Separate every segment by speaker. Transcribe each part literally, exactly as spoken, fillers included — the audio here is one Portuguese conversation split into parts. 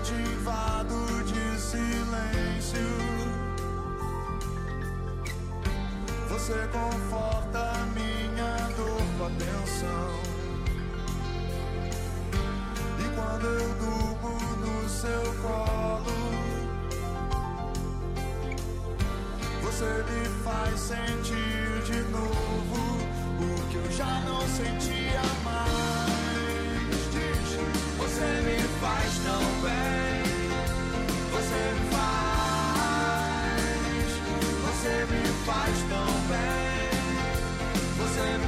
Speaker 1: eu te invado de silêncio. Você conforta minha dor com atenção. E quando eu durmo no seu colo, você me faz sentir de novo o que eu já não sentia mais. Diz, você me faz tão bem. Você me faz. Você me faz tão bem. Você me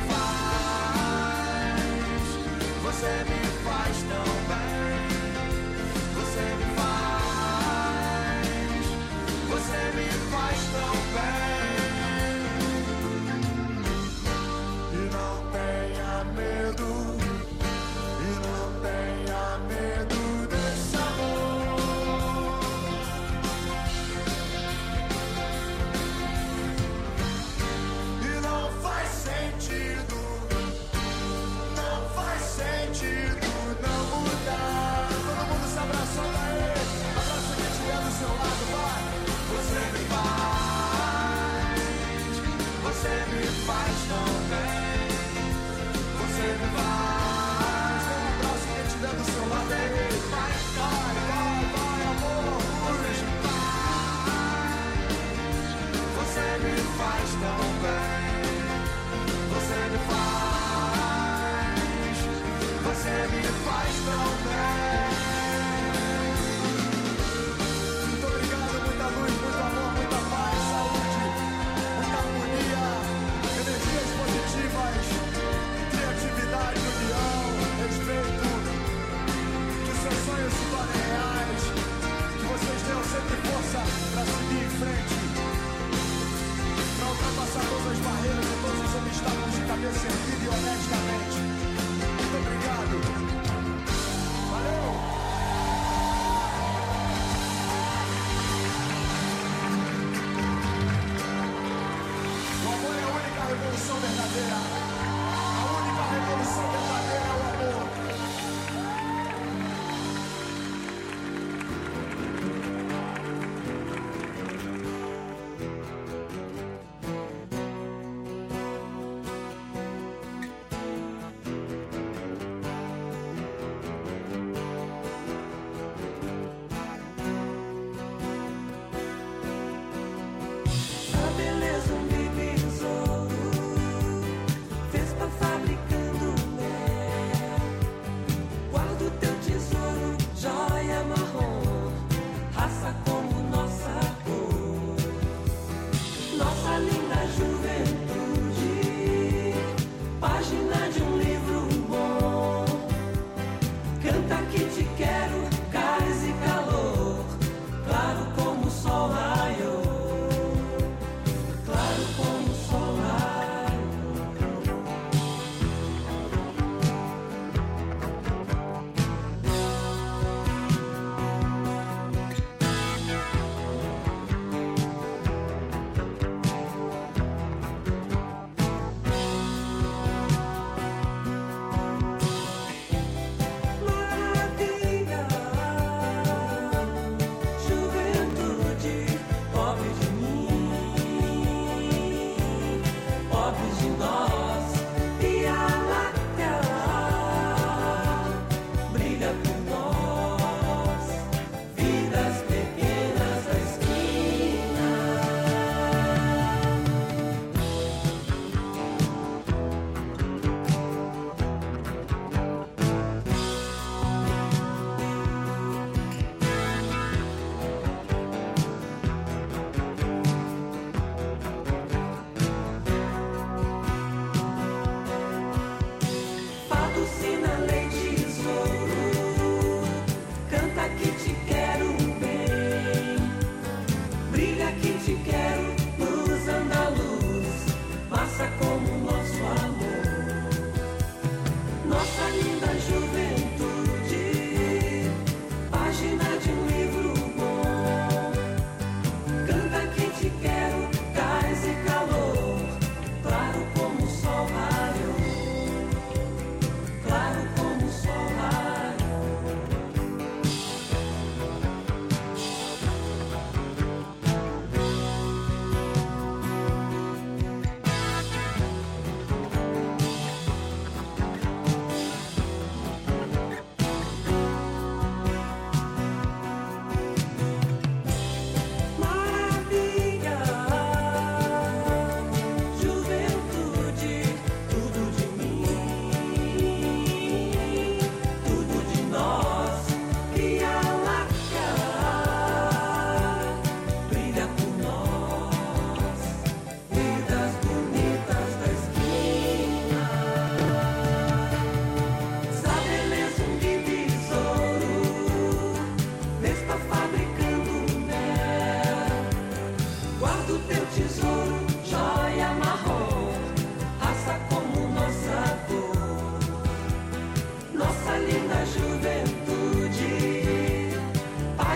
Speaker 1: faz. Você me faz tão bem. Você me faz. Você me faz tão bem. E não tenha medo. E não tenha medo desse amor.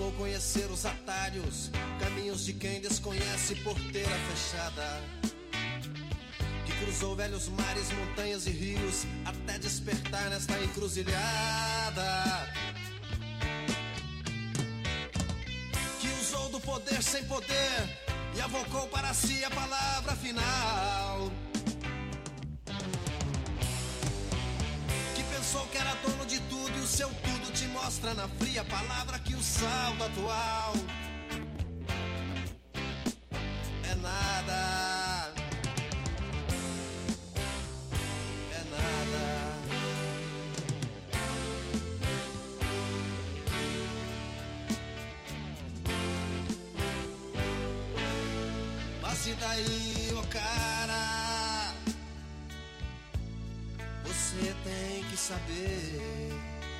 Speaker 2: buscou conhecer os atalhos, caminhos de quem desconhece porteira fechada, que cruzou velhos mares, montanhas e rios até despertar nesta encruzilhada, que usou do poder sem poder e avocou para si a palavra final, que pensou que era dono de tudo e o seu tudo te mostra na fria palavra que o saldo atual é nada, é nada. Mas e daí, ô cara, você tem que saber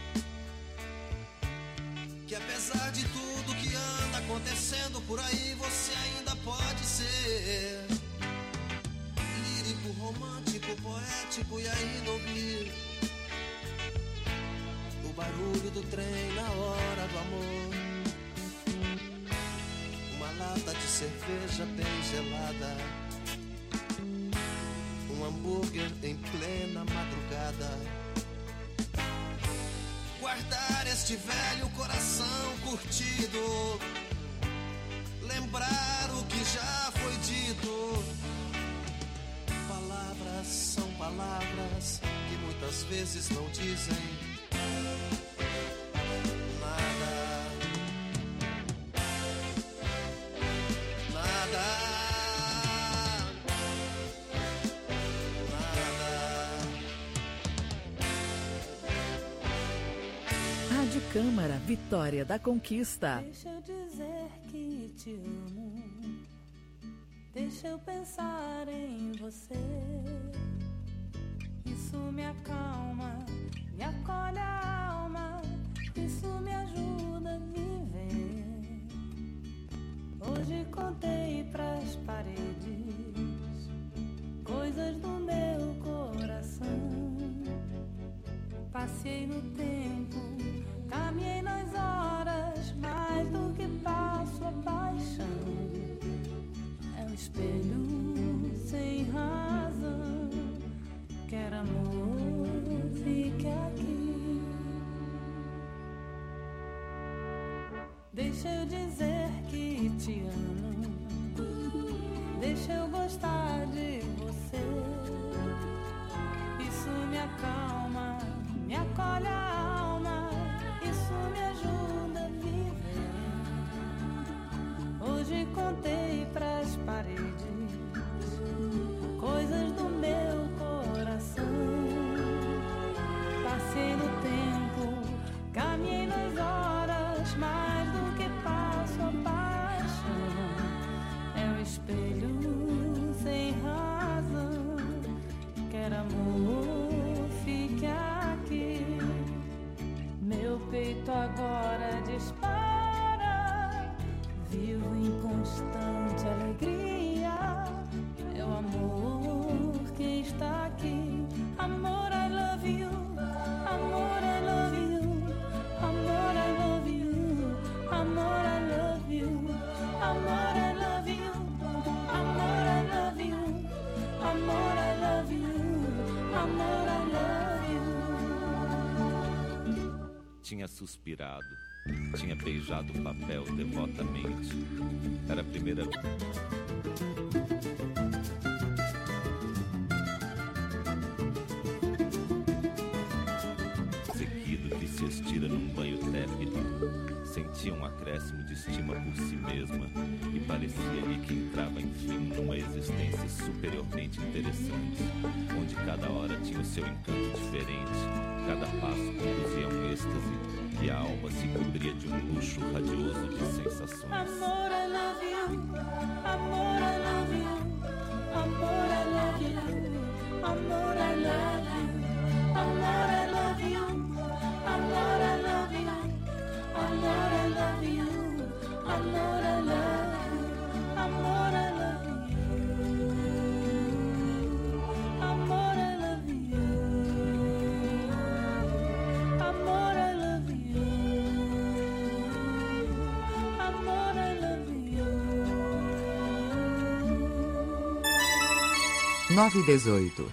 Speaker 2: que apesar de tudo que anda acontecendo por aí, você ainda pode ser lírico, romântico, poético e ainda ouvir o barulho do trem na hora do amor, uma lata de cerveja bem gelada, um hambúrguer em plena madrugada, guardar este velho coração curtido, lembrar o que já foi dito. Palavras são palavras que muitas vezes não dizem nada, nada.
Speaker 3: Rádio Câmara, Vitória da Conquista.
Speaker 4: Deixa eu dizer que te amo, deixa eu pensar em você, isso me acalma, me acolhe a alma, isso me ajuda a viver. Hoje contei pras paredes coisas do meu coração, passei no tempo, caminhei nas horas, mais do que passo a paixão. É um espelho sem razão, quer amor, fique aqui. Deixa eu dizer que te amo, deixa eu gostar de você, isso me acalma, me acolhe a alma, isso me ajuda a viver. Hoje contei pras paredes coisas do meu coração, passei no tempo, caminhei nas horas, mais do que passo a paixão. É um espelho sem razão, quer amor, fique aqui. Meu peito agora dispara, vivo em constante alegria. É o amor que está aqui. Amor, I love you. Amor, I love you. Amor, I love you. Amor, I love you. Amor, I love you. Amor, I love you. Amor, I love you. Amor, I love you.
Speaker 5: Tinha suspirado, tinha beijado o papel devotamente. Era a primeira seguido que se estira num banho tépido. Sentia um acréscimo de estima por si mesma e parecia-lhe que entrava enfim numa existência superiormente interessante, onde cada hora tinha o seu encanto diferente, cada passo conduzia a um êxtase e a alma se cobria de um luxo radioso de sensações.
Speaker 4: Amor, I love you. Amor, I love you. Amor, I love you. Amor, I love you. Amor, I love you. Amor, I love you. Amor, I love you. Amor, I love you. Amor, I love you. Amor, I love you. Amor, I love you.
Speaker 6: nove um oito.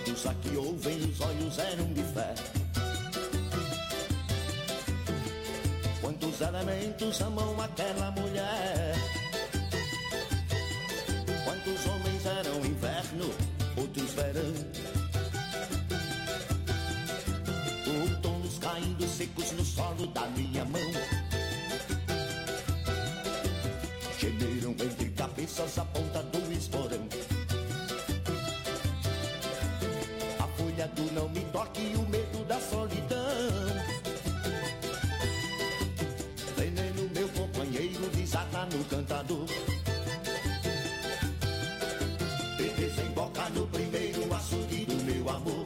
Speaker 6: Quantos aqui ouvem, os olhos eram de fé. Quantos elementos amam aquela mulher. Quantos homens eram inverno, outros verão. Outonos caindo secos no solo da minha mão. Gemeram entre cabeças a ponta do esporão. A folha do não me toque e o medo da solidão. Veneno, meu companheiro, desata no cantador. E desemboca no primeiro açude do meu amor.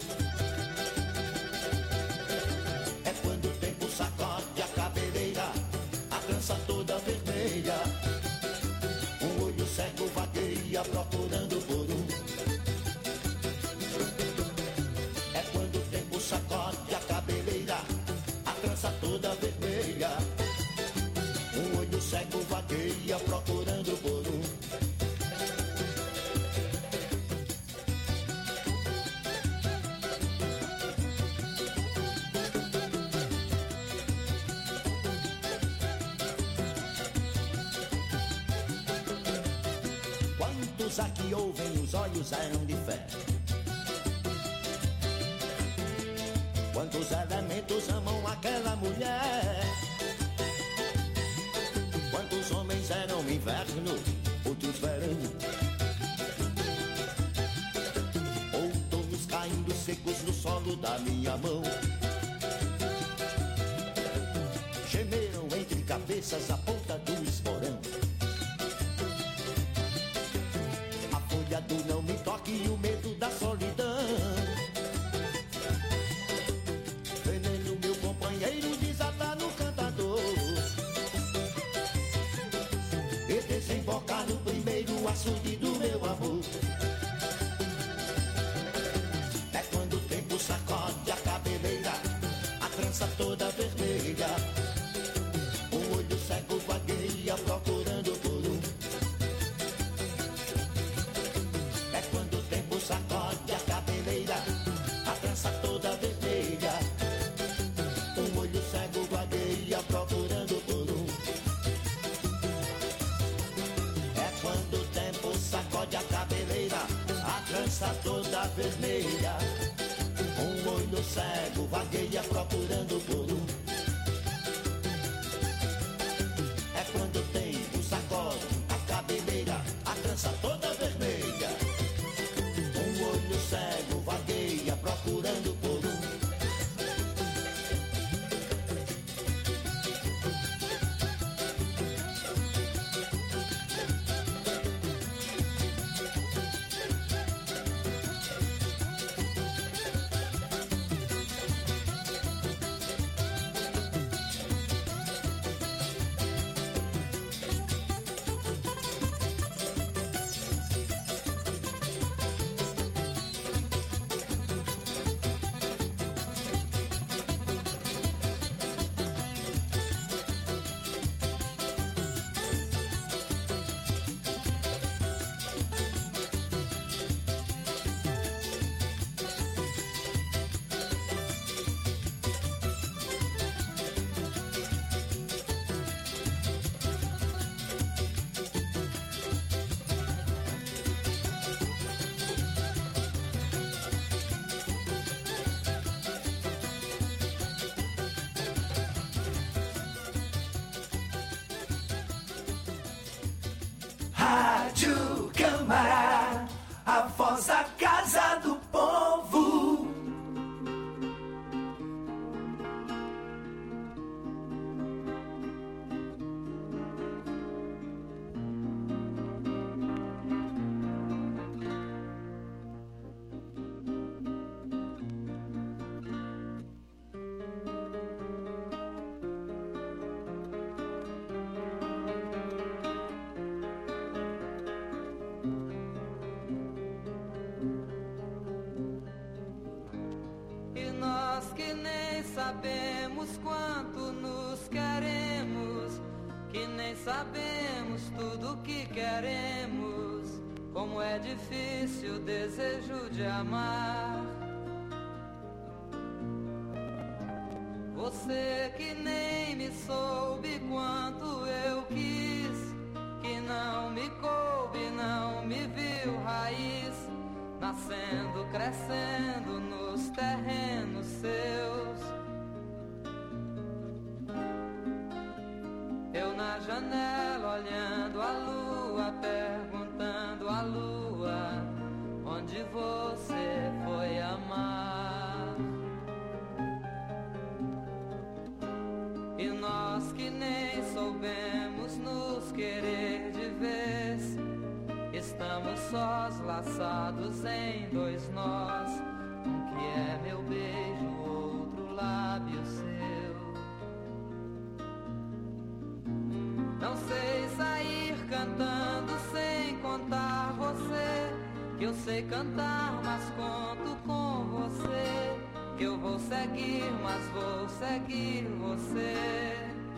Speaker 6: É quando o tempo sacode a cabeleira, a trança toda vermelha. Um olho cego vagueia procurando por um. É quando o tempo sacode a cabeleira, a trança toda vermelha. Um olho cego vagueia procurando por um. Quantos aqui ouvem, os olhos eram de fé. Quantos elementos amam aquela mulher. Quantos homens eram inverno, outros verão. Outonos caindo secos no solo da minha mão. Gemeram entre cabeças a ponta do esporão. A folha do não me toque e o medo da solidão. Veneno, meu companheiro, desata no cantador. E desemboca no primeiro açude do meu amor. É quando o tempo sacode a cabeleira, a trança toda vermelha. Um olho cego vagueia procurando por um. É quando o tempo sacode a cabeleira, a trança toda vermelha. Um olho cego vagueia procurando por um. É quando o tempo sacode a cabeleira, a trança toda vermelha. Um olho cego vagueia procurando por um. É quando o tempo sacode a cabeleira, a trança toda vermelha. Um olho cego vagueia procurando por um.
Speaker 4: Rádio Câmara, a voz da Casa do Povo.
Speaker 7: sabemos quanto nos queremos, que nem sabemos tudo que queremos. como é difícil o desejo de amar. Você que nem me soube quanto eu quis, que não me coube, não me viu raiz, nascendo, crescendo nos terrenos seus. Eu na janela olhando a lua, perguntando à lua onde você foi amar. E nós que nem soubemos nos querer de vez, estamos sós, laçados em dois nós. Um que é meu beijo, outro lábio seu. Não sei sair cantando sem contar você, que eu sei cantar, mas conto com você. Que eu vou seguir, mas vou seguir você.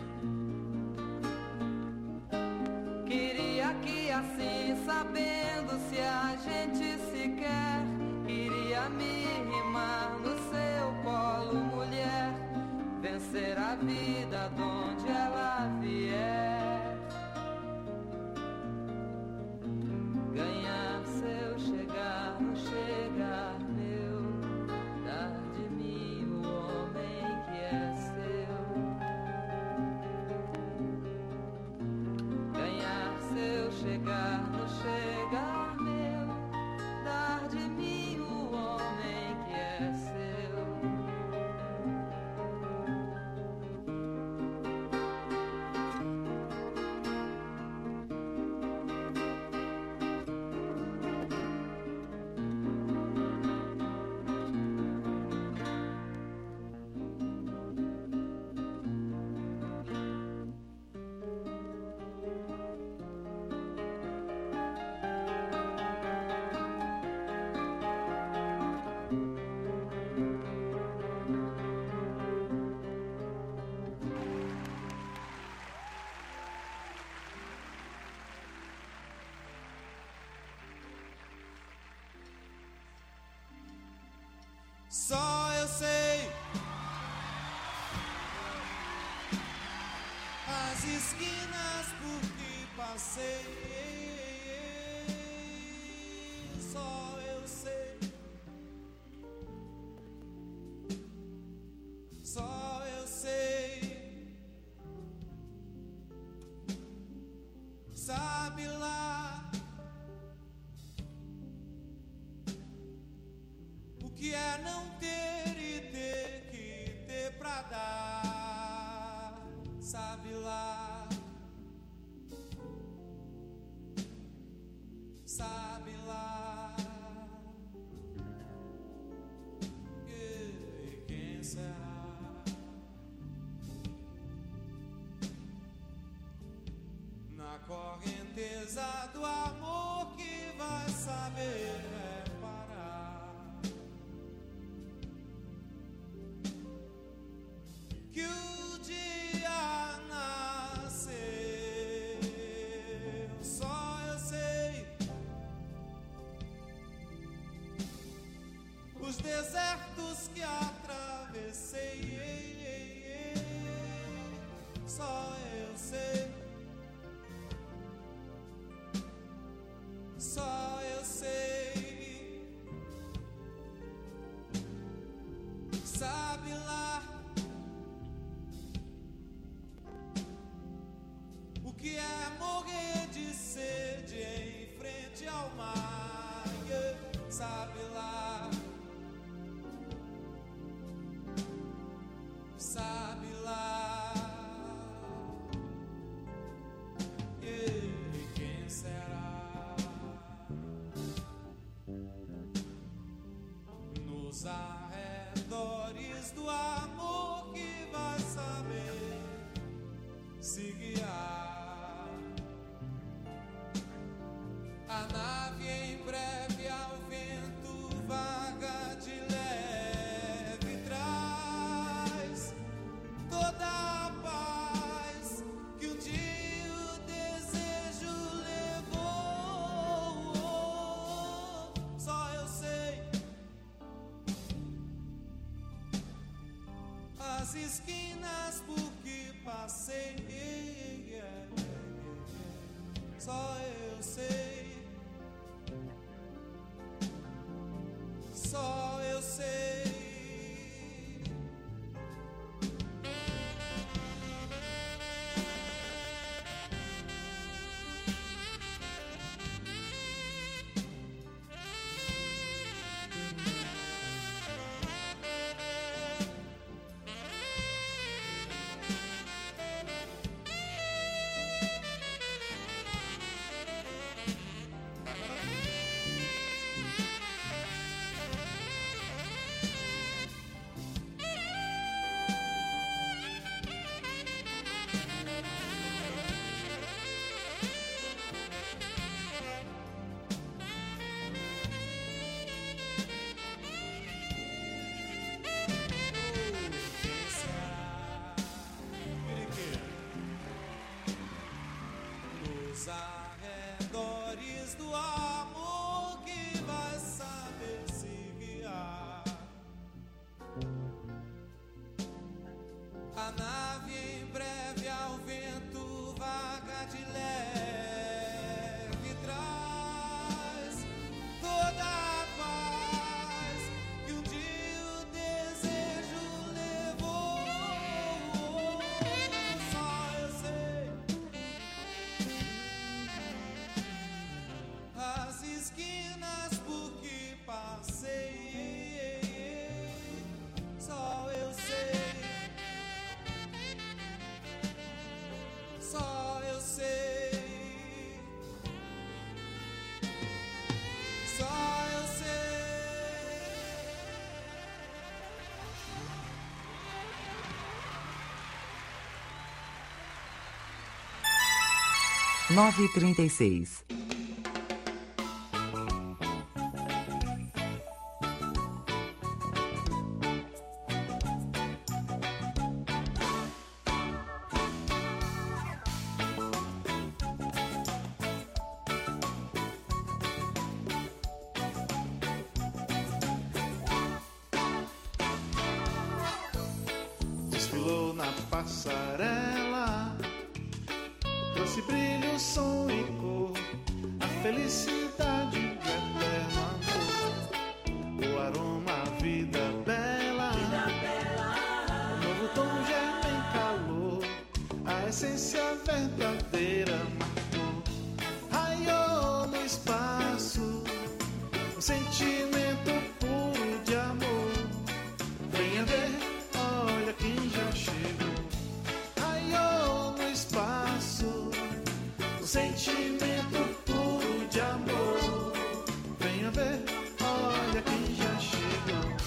Speaker 7: Queria que assim, sabendo se a gente se quer, iria me rimar no seu colo, mulher, vencer a vida de onde ela vier, ganhar seu chegar, não chegar meu, dar de mim o homem que é seu, ganhar seu chegar, não chegar meu, dar de mim o homem que é seu.
Speaker 1: Só eu sei as esquinas por que passei. Só eu sei, só eu sei. Sabe lá o que é não ter e ter que ter pra dar, sabe lá, sabe lá, e quem será? Na correnteza do amor que vai saber reparar que o dia nasceu. Só eu sei os desertos que atravessei. Só eu sei, só eu sei. Sabe lá o que é morrer de sede em frente ao mar, yeah. Sabe lá, sabe lá, yeah. Quem será? Nos arredores do amor que vai saber se guiar. A nave em breve ao vento vaga de leve, traz toda a paz que um dia o desejo levou. as esquinas por que passei, só eu sei, só eu sei. Arredores do amor que vai saber se guiar. A nave em breve ao vento vaga de leve, traz toda a paz que um dia o desejo levou. Só eu sei. As esquinas por que passei, só eu sei, só eu sei, só eu sei.
Speaker 8: nove e trinta e seis.
Speaker 1: Desfilou na passarela, trouxe brilho, som e cor, a felicidade de eterno amor, o aroma, a vida bela, o novo tom germa em calor, a essência verdadeira marcou, raiou no espaço, um sentimento puro de amor. Venha ver, olha quem já chegou, raiou no espaço, um sentimento puro de amor. Venha ver, olha quem já chegou.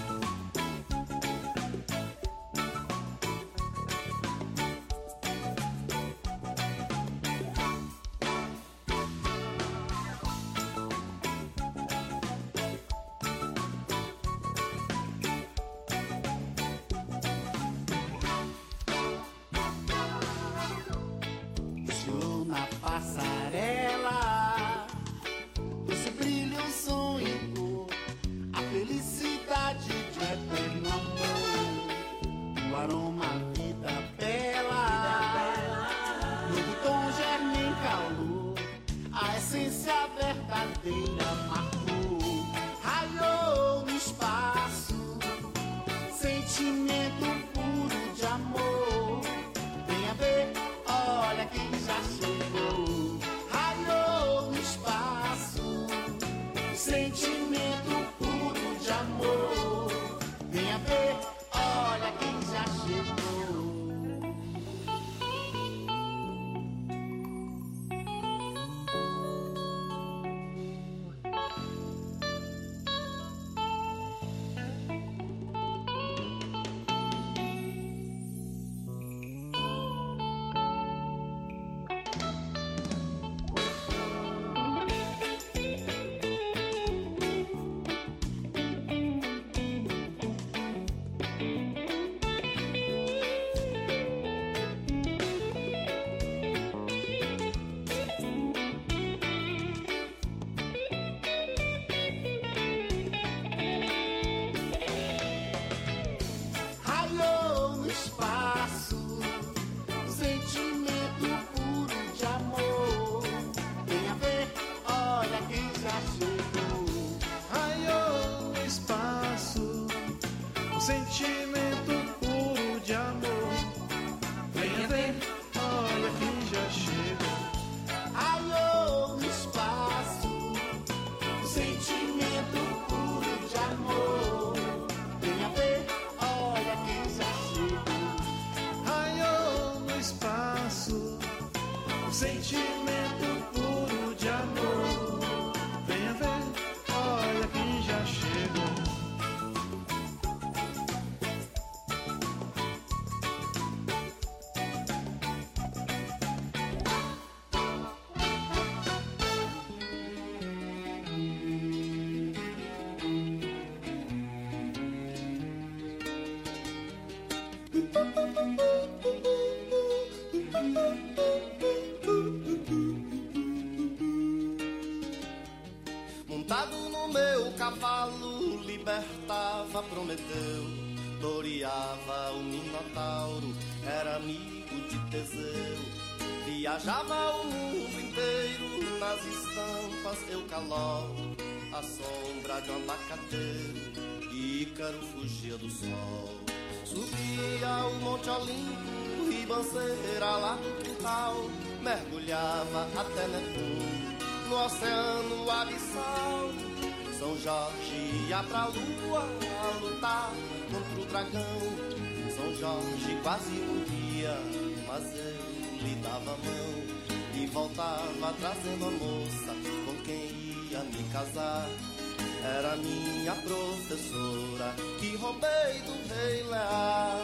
Speaker 6: Desfilou na passarela, esse brilho, som e cor, a felicidade de eterno amor, o aroma, a vida bela, novo tom germa em calor, a essência verdadeira marcou, raiou no espaço, sentimento puro de amor. Venha ver, olha quem já chegou, raiou no espaço, sentimento puro de amor. Venha ver, olha quem já chegou.
Speaker 2: Montado no meu cavalo, libertava Prometeu, toreava o Minotauro, era amigo de Teseu. Viajava o mundo inteiro, nas estampas Eucaló, a sombra de um abacateiro, Ícaro fugia do sol. Subia o Monte Olimpo, ribanceira lá do quintal, mergulhava até Netuno, no oceano abissal. São Jorge ia pra lua a lutar contra o dragão. São Jorge quase morria, mas eu lhe dava a mão e voltava trazendo a moça com quem ia me casar. Era minha professora que roubei do rei Lear.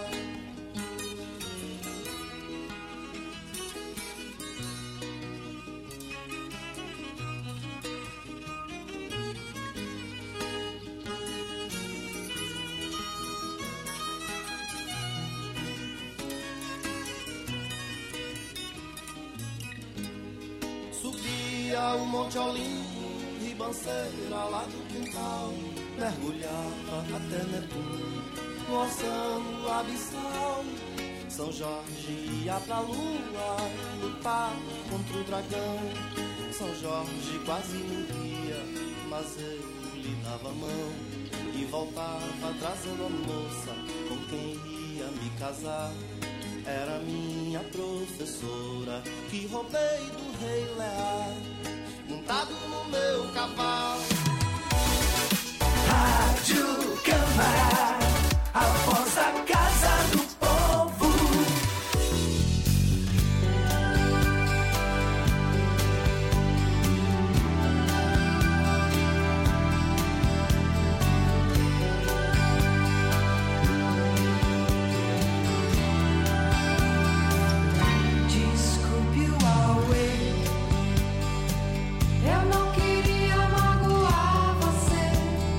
Speaker 2: Subia o Monte Olimpo, ribanceira lá do quintal, mergulhava até Netuno, no oceano abissal. São Jorge ia pra lua lutar contra o dragão. São Jorge quase morria, mas eu lhe dava a mão e voltava trazendo a moça com quem ia me casar. Era minha professora que roubei do rei Lear, montado no meu cavalo.
Speaker 4: Rádio Câmara, a voz da casa do povo. Desculpe o Huawei, eu não queria magoar você.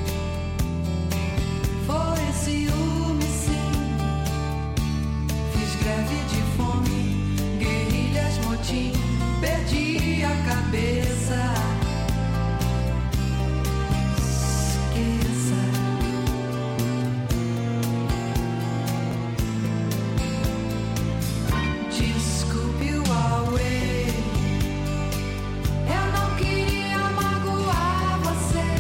Speaker 4: Foi ciúme, sim. Fiz greve de fome, guerrilhas, motim, perdi a cabeça. Esqueça. Desculpe o Huawei, eu não queria magoar você.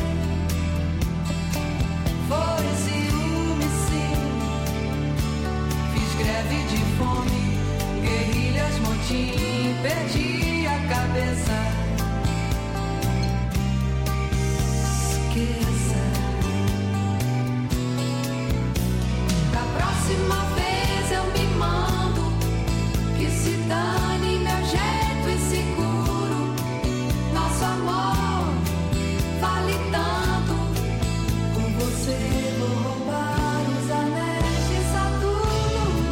Speaker 4: Foi ciúme, sim. Fiz greve de fome, guerrilhas, motim, perdi a cabeça. Esqueça. Da próxima vez eu me mando, que se dane meu jeito inseguro. Nosso amor vale tanto, com você vou roubar os anéis de Saturno.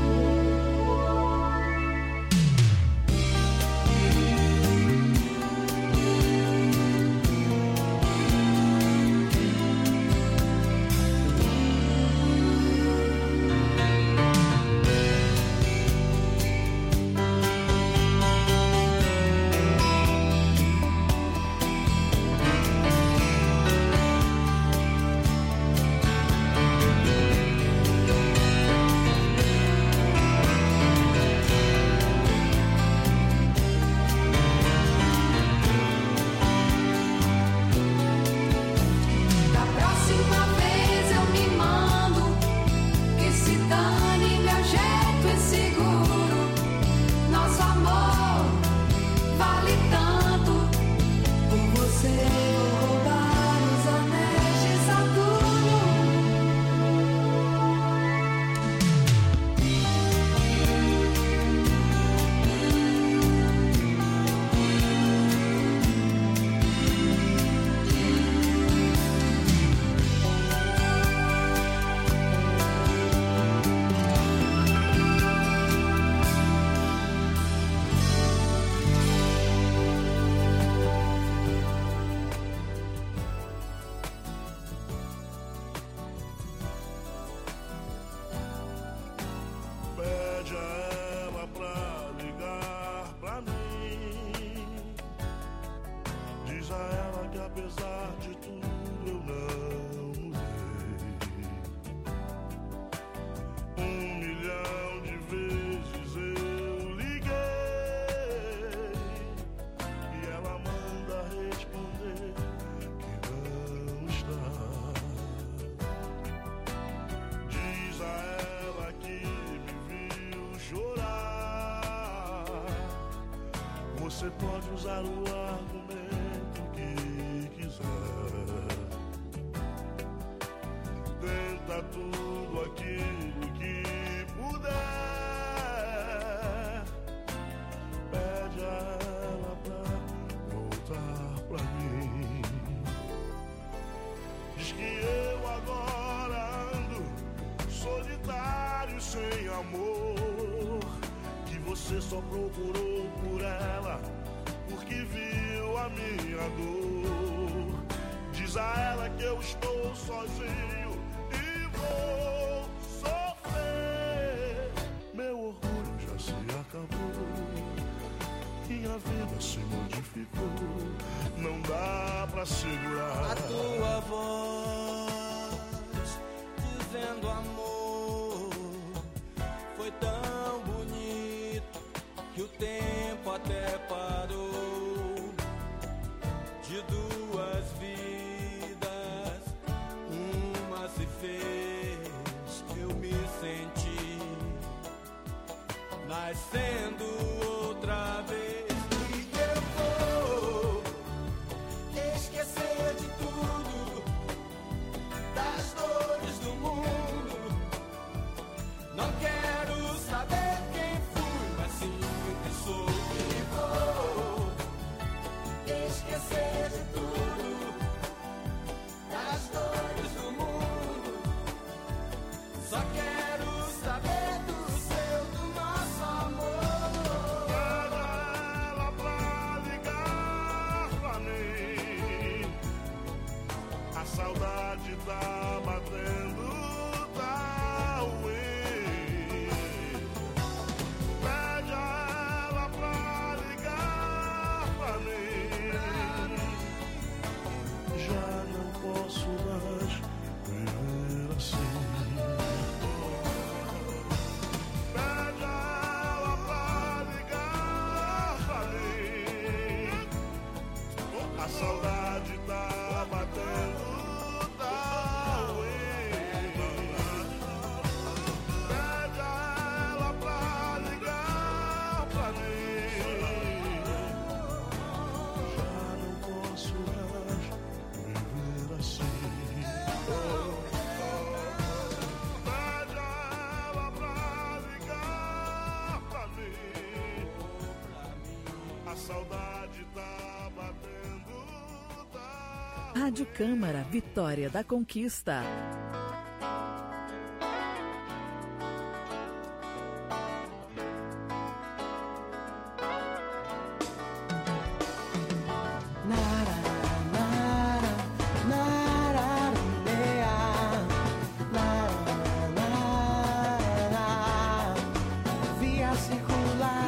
Speaker 4: Da próxima vez eu me mando, que se dane meu jeito inseguro. Nosso amor vale tanto, por você vou roubar os anéis de Saturno.
Speaker 1: Pede a ela pra ligar pra mim. Diz a ela
Speaker 8: que apesar de tudo eu não mudei. Um milhão de vezes eu liguei e ela manda responder que não está. Diz a ela que me viu chorar. Você pode usar o argumento que quiser. Tenta tudo aquilo que puder. Pede a ela pra voltar pra mim. Diz que eu agora ando solitário, sem amor. Que você só procurou por ela porque viu a minha dor. Diz a ela que eu estou sozinho e vou sofrer. Meu orgulho já se acabou, minha vida se modificou. Não dá pra segurar
Speaker 2: a tua voz dizendo amor. Foi tão bonito que o tempo até parou. De duas vidas, uma se fez, eu me senti nascendo outra vez. E eu vou esquecer de tudo, das dores do mundo. Não quero saber quem fui, mas sim quem sou. E vou esquecer de tudo, das dores do mundo. Só quero saber do seu, do nosso amor.
Speaker 8: Pede ela pra ligar pra mim. A saudade tá batendo, tá ruim. Pede ela pra ligar pra mim. Já não posso mais viver assim. Pede ela pra ligar pra mim. A saudade tá batendo, tá ruim. Pede ela pra ligar pra mim. Já não posso mais viver assim. Pede ela pra ligar pra mim. A saudade tá batendo, tá.
Speaker 3: Rádio Câmara, Vitória da Conquista.
Speaker 4: Via circular.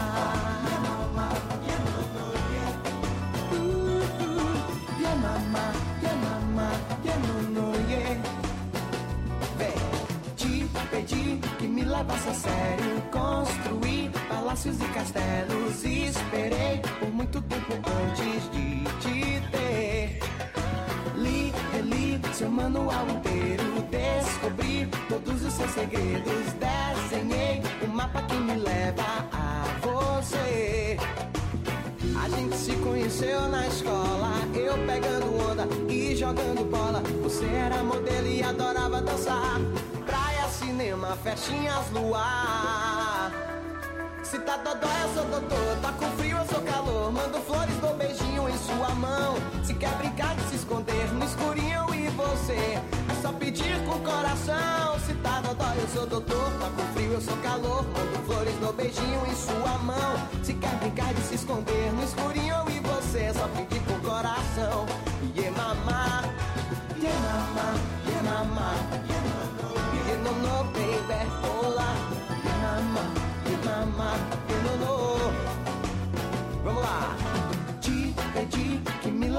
Speaker 4: Yeah, mama, yeah, mama, yeah, no, no, yeah. Vem, te pedi que me levasse a sério. Construí palácios e castelos. Esperei por muito tempo antes de te ter. Li, reli seu manual inteiro. Descobri todos os seus segredos. Desenhei um mapa que me leva a você. A gente se conheceu na escola, eu pegando onda e jogando bola. Você era modelo e adorava dançar. Praia, cinema, festinhas, luar. Se tá dodói, eu sou doutor. Tá com frio, eu sou calor. Mando flores, dou beijinho em sua mão. Se quer brincar de se esconder no escurinho e você, é só pedir com o coração. Se tá dodói, eu sou doutor. Tá com frio, eu sou calor. Mando flores, dou beijinho em sua mão. Se quer brincar de se esconder no escurinho e você, é só pedir com o coração. Yeah, mama, yeah, mama, yeah, mama, yeah, no, no, baby, olá. Yeah, mama, yeah, mama, yeah, no, no. Vamos lá. Te pedi que me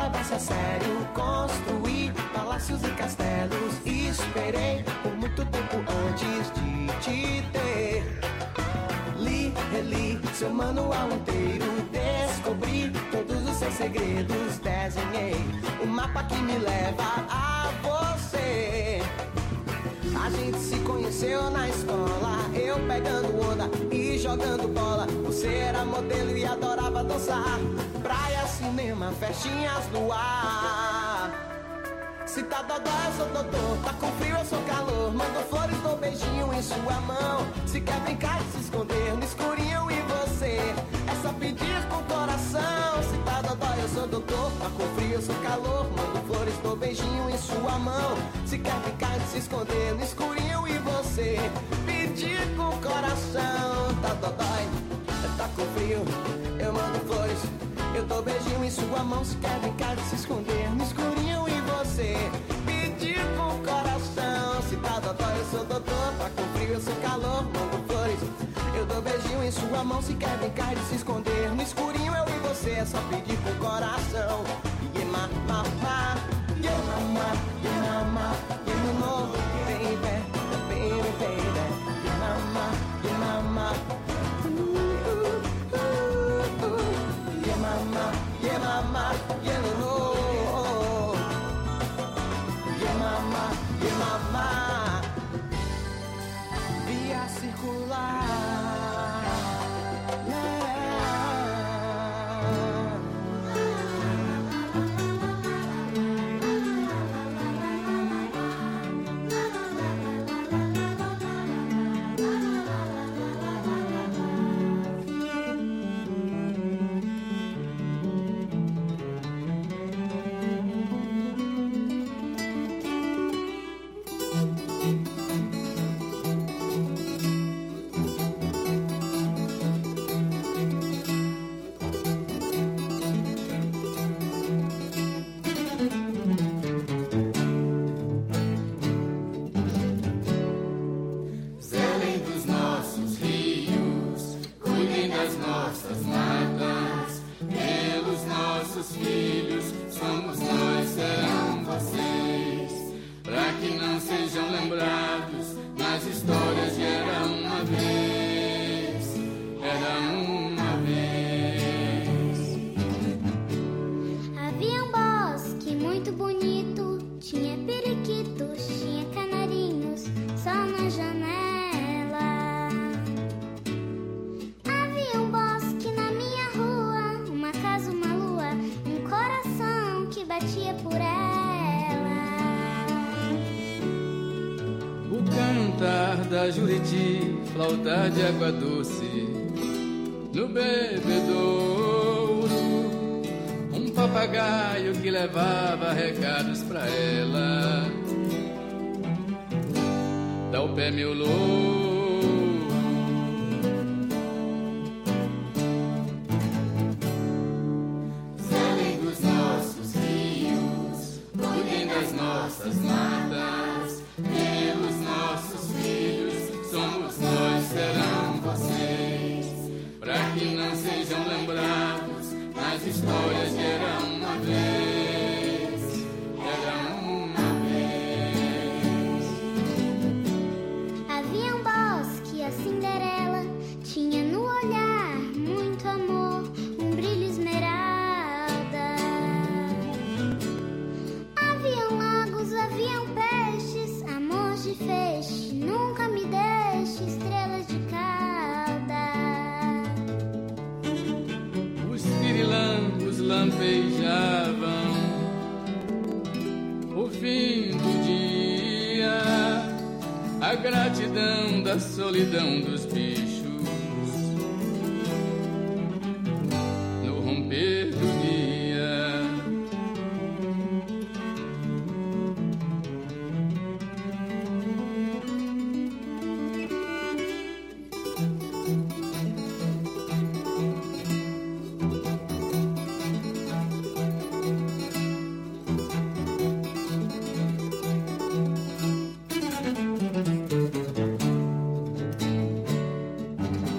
Speaker 9: levasse a sério. Construí palácios e castelos. Esperei por muito tempo antes de te ter. Li, reli seu manual inteiro. Descobri todos os seus segredos. Desenhei o mapa que me leva a você. A gente se conheceu na escola, eu pegando onda e jogando bola. Você era modelo e adorava dançar. Praia, cinema, festinhas no ar. Se tá dodó, eu sou doutor. Tá com frio, eu sou calor. Mando flores, dou beijinho em sua mão. Se quer brincar e se esconder no escurinho e você é só pedir com o coração. Se tá dodó, eu sou doutor. Tá com frio, eu sou calor. Mando flores, dou beijinho em sua mão. Se quer brincar e se esconder no escurinho e você pedir com o coração. Tá dodói, tá com frio, eu mando flores, eu dou beijinho em sua mão. Se quer brincar e se esconder no escurinho e você pedir com o coração. Se tá dodói, eu sou doutor. Tá com frio, eu sou calor. Mando flores, eu dou beijinho em sua mão. Se quer brincar e se esconder no escurinho, eu e você é só pedir com o coração. Yema, ma, ma, yema, ma, yema, ma, yema, no, baby, baby, baby, yema, ma, yema, ma, uh, uh, uh, yema, ma, yema, ma, yema, no. Mama, yeah, mama. Via circular,
Speaker 10: da Juriti, flauta de água doce no bebedouro, um papagaio que levava recados pra ela. Dá o pé, meu louro.
Speaker 11: Zelem dos nossos rios, cuidem das nossas matas, pelos nossos filhos, somos nós, serão vocês, pra que não sejam lembrados nas histórias de era uma vez, era uma vez.
Speaker 12: Havia um bosque, a Cinderela tinha no olhar muito amor, um brilho esmeralda. Haviam lagos, haviam peixes, amor de feixe, nunca me deixe, estrelas de calda.
Speaker 10: Os pirilangos lampejavam o fim do dia, a gratidão da solidão dos bichos no romper do dia.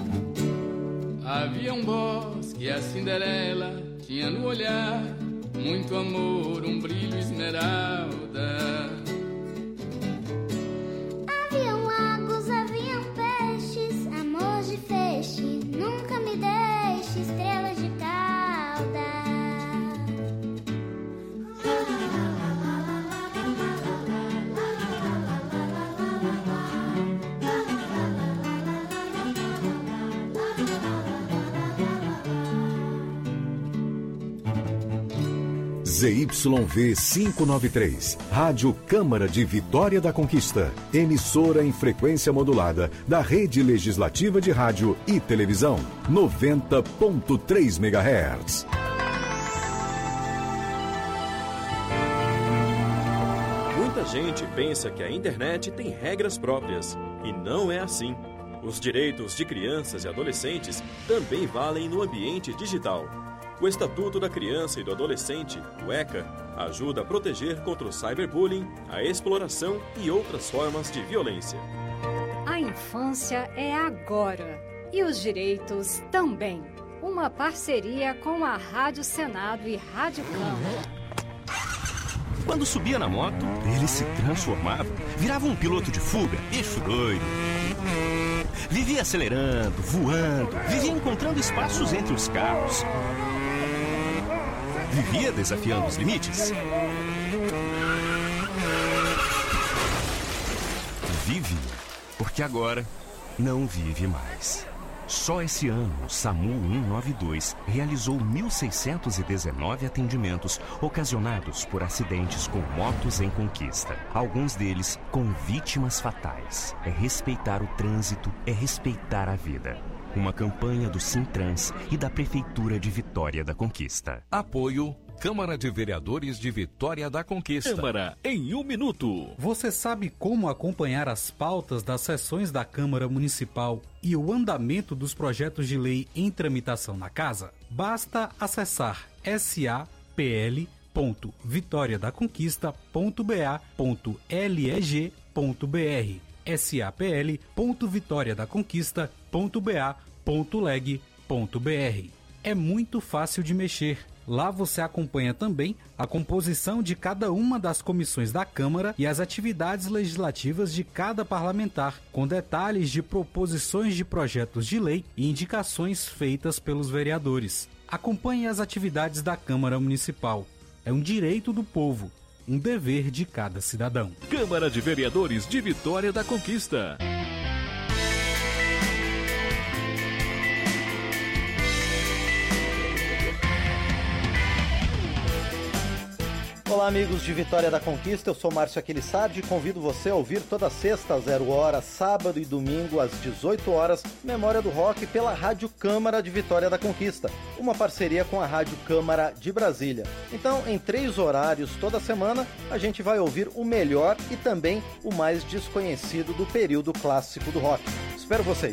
Speaker 10: Havia um bosque, a Cinderela tinha no olhar muito amor, um brilho esmeralda.
Speaker 12: Haviam lagos, haviam peixes, amor de feixe, nunca me deixe, estrelas de cauda.
Speaker 13: Z Y V quinhentos e noventa e três, Rádio Câmara de Vitória da Conquista, emissora em frequência modulada da Rede Legislativa de Rádio e Televisão, noventa ponto três megahertz.
Speaker 14: Muita gente pensa que a internet tem regras próprias, e não é assim. Os direitos de crianças e adolescentes também valem no ambiente digital. O Estatuto da Criança e do Adolescente, o ECA, ajuda a proteger contra o cyberbullying, a exploração e outras formas de violência.
Speaker 15: A infância é agora e os direitos também. Uma parceria com a Rádio Senado e Rádio Câmara.
Speaker 16: Quando subia na moto, ele se transformava, virava um piloto de fuga, bicho doido. Vivia acelerando, voando, vivia encontrando espaços entre os carros. Vivia desafiando os limites. Vive, porque agora não vive mais. Só esse ano, o SAMU cento e noventa e dois realizou mil seiscentos e dezenove atendimentos ocasionados por acidentes com motos em conquista. Alguns deles com vítimas fatais. É respeitar o trânsito, é respeitar a vida. Uma campanha do Sintrans e da Prefeitura de Vitória da Conquista.
Speaker 17: Apoio Câmara de Vereadores de Vitória da Conquista.
Speaker 18: Câmara em um minuto.
Speaker 19: Você sabe como acompanhar as pautas das sessões da Câmara Municipal e o andamento dos projetos de lei em tramitação na casa? Basta acessar s a p l ponto vitória da conquista ponto b a ponto leg ponto b r s a p l ponto vitória da conquista ponto b a ponto leg ponto b r. É muito fácil de mexer. Lá você acompanha também a composição de cada uma das comissões da Câmara e as atividades legislativas de cada parlamentar, com detalhes de proposições de projetos de lei e indicações feitas pelos vereadores. Acompanhe as atividades da Câmara Municipal. É um direito do povo, um dever de cada cidadão.
Speaker 18: Câmara de Vereadores de Vitória da Conquista.
Speaker 20: Olá, amigos de Vitória da Conquista, eu sou Márcio Aquilissardi e convido você a ouvir toda sexta às zero hora, sábado e domingo às dezoito horas, Memória do Rock pela Rádio Câmara de Vitória da Conquista, uma parceria com a Rádio Câmara de Brasília. Então, em três horários toda semana, a gente vai ouvir o melhor e também o mais desconhecido do período clássico do rock. Espero vocês!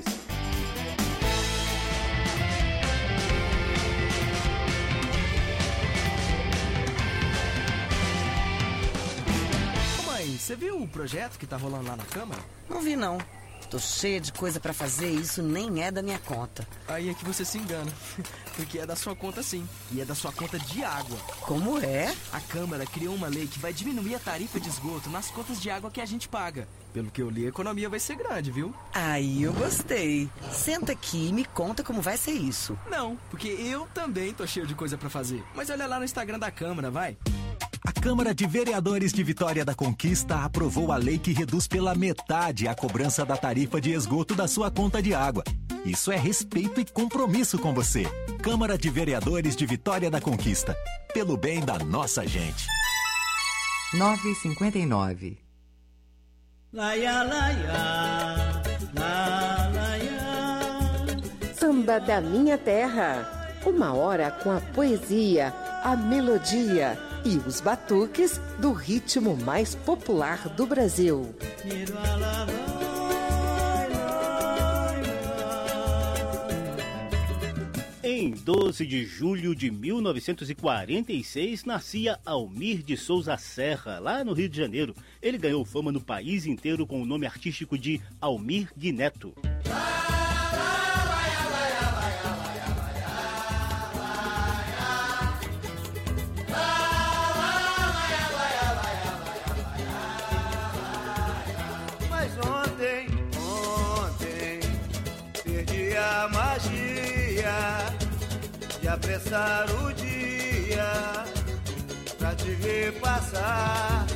Speaker 21: Você viu o projeto que tá rolando lá na Câmara?
Speaker 22: Não vi, não. Tô cheia de coisa pra fazer e isso nem é da minha conta.
Speaker 21: Aí é que você se engana. Porque é da sua conta sim. E é da sua conta de água.
Speaker 22: Como é?
Speaker 21: A Câmara criou uma lei que vai diminuir a tarifa de esgoto nas contas de água que a gente paga. Pelo que eu li, a economia vai ser grande, viu?
Speaker 22: Aí eu gostei. Senta aqui e me conta como vai ser isso.
Speaker 21: Não, porque eu também tô cheio de coisa pra fazer. Mas olha lá no Instagram da Câmara, vai.
Speaker 23: A Câmara de Vereadores de Vitória da Conquista aprovou a lei que reduz pela metade a cobrança da tarifa de esgoto da sua conta de água. Isso é respeito e compromisso com você. Câmara de Vereadores de Vitória da Conquista. Pelo bem da nossa gente.
Speaker 24: nove e cinquenta e nove.
Speaker 25: Laia, laia, la, laia.
Speaker 26: Samba da minha terra. Uma hora com a poesia, a melodia e os batuques do ritmo mais popular do Brasil.
Speaker 27: Em doze de julho de mil novecentos e quarenta e seis, nascia Almir de Souza Serra, lá no Rio de Janeiro. Ele ganhou fama no país inteiro com o nome artístico de Almir Guineto.
Speaker 1: Ah! apressar o dia pra te repassar.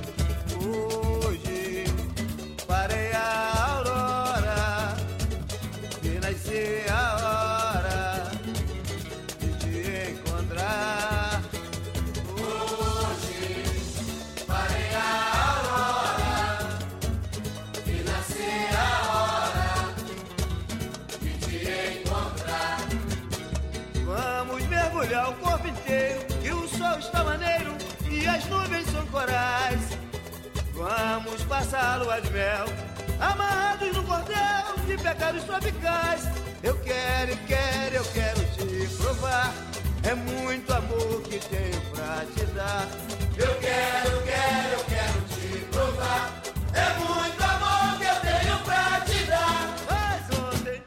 Speaker 1: Hoje parei a aurora e nascer a hora de te encontrar. Hoje parei a aurora e nascer a hora de te encontrar. Vamos mergulhar o corpo inteiro, que o sol está maneiro e as nuvens são corais. Vamos passar a lua de mel, amarrados no cordel de pecados tropicais. Eu quero, eu quero, eu quero te provar, é muito amor que tenho pra te dar. Eu quero, eu quero, eu quero te provar, é muito amor que eu tenho pra te dar. Mas ontem,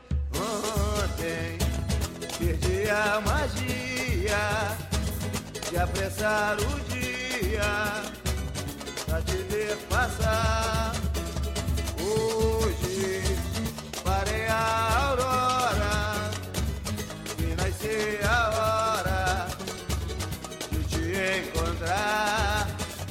Speaker 1: ontem, perdi a magia de apressar o dia pra te ver passar. Hoje parei a aurora e nascer a hora de te encontrar.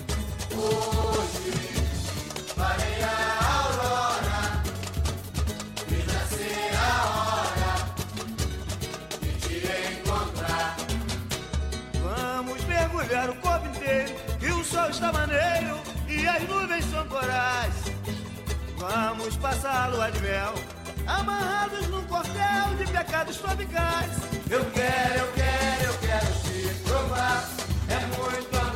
Speaker 1: Hoje parei a aurora e nascer a hora de te encontrar. Vamos mergulhar o corpo inteiro, que o sol está maneiro e as nuvens são corais. Vamos passar a lua de mel, amarrados num cordel de pecados tropicais. Eu quero, eu quero, eu quero te provar, é muito